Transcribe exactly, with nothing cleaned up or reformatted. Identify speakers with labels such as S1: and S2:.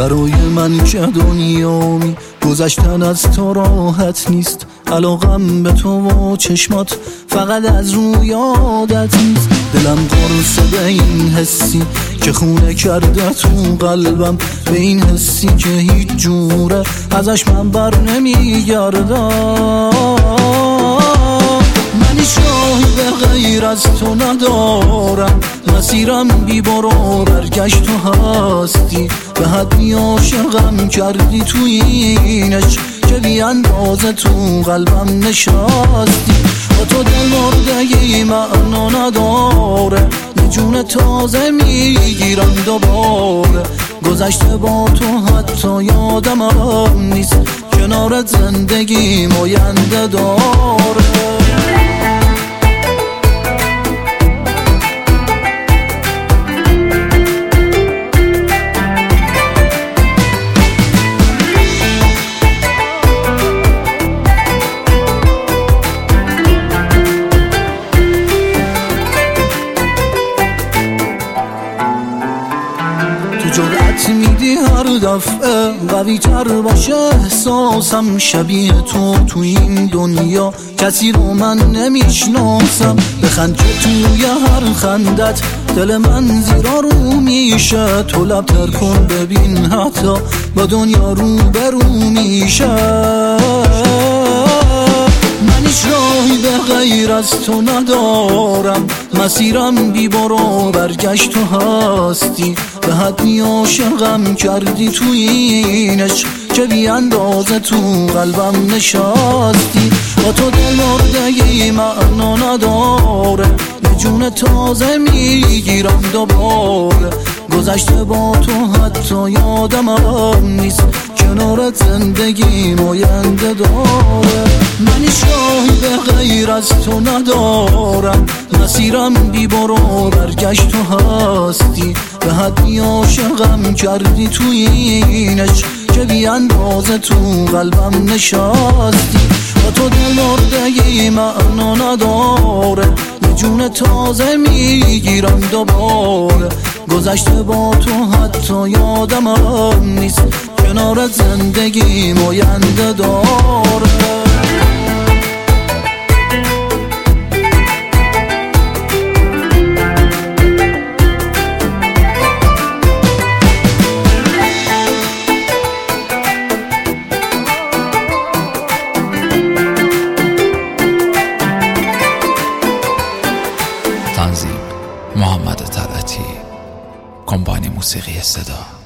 S1: برای من که دنیامی گذشتن از تو راحت نیست. علاقم به تو و چشمات فقط از روی یادت نیست. دلم قرصه به این حسی که خونه کرده تو قلبم، به این حسی که هیچ جوره ازش من بر نمیگردم. من هیچ راهی به غیر از تو ندارم، مسیرم بی برو برگشت تو هستی. به حدی عاشقم کردی تو اینش که بی اندازه تو قلبم نشستی. با تو دل مردگی معنا نداره، یه جون تازه میگیرم دوباره. گذشته با تو حتی یادم هم نیست، کنارت زندگی آینده داره. جرأت میدی هر دفعه قوی تر باشه احساسم، شبیه تو تو این دنیا کسی رو من نمیشناسم. بخند که توی هر خندت دل من زیرا رو میشه، تو لبتر کن ببین حتی با دنیا رو برو میشه. من هیچ راهی به غیر از تو ندارم، مسیرم بی برو برگشت تو هستی. به حدی عاشقم کردی تو اینش که بی اندازه تو قلبم نشستی. با تو دل مردگی معنا نداره، یه جون تازه میگیرم دوباره. گذشته با تو حتی یادم هم نیست، کنارت زندگی آینده داره. من هیچ راهی به غیر از تو ندارم، مسیرم بی برو برگشت تو هستی. به حدی عاشقم کردی تو اینش که بی اندازه تو قلبم نشستی. با تو دل مردگی معنا نداره، یه جون تازه میگیرم دوباره. گذشته با تو حتی یادم هم نیست، کنارت زندگی آینده داره.
S2: تنظیم محمد طلعتی، کمپانی موسیقی صدا.